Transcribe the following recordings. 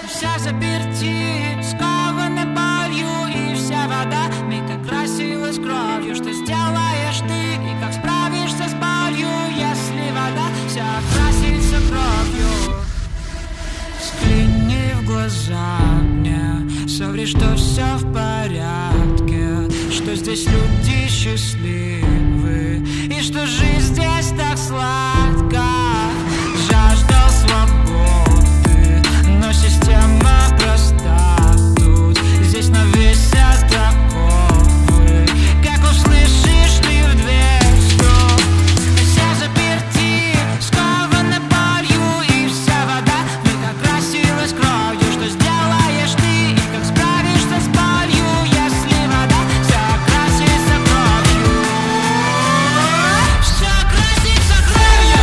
Вся заперти, скована болью, и вся вода миг окрасилась кровью. Что сделаешь ты, и как справишься с болью, если вода вся окрасится кровью? Взгляни в глаза мне, соври, что все в порядке, что здесь люди счастливы, и что жизнь здесь так сладка. Жаждал свободы, но система проста тут. Здесь навесят оковы, как услышишь ли в дверь стук. Вся заперти, скована болью, и вся вода вмиг окрасилась кровью. Что сделаешь ты, и как справишься с болью, если вода вся окрасится кровью? Вся окрасится кровью.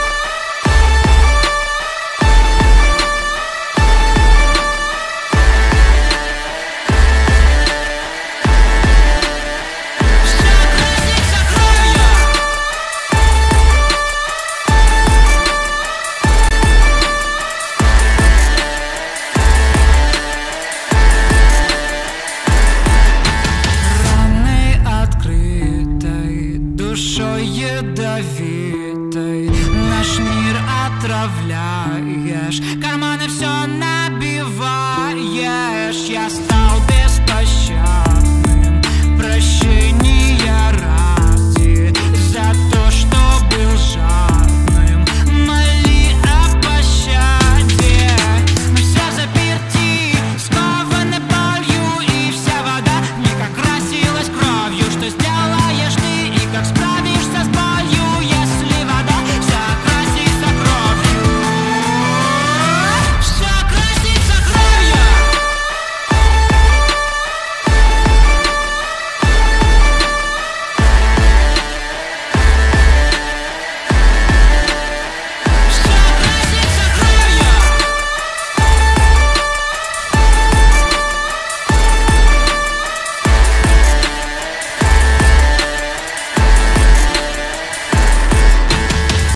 Душой ядовитой наш мир отравляешь, карманы все набиваешь. Я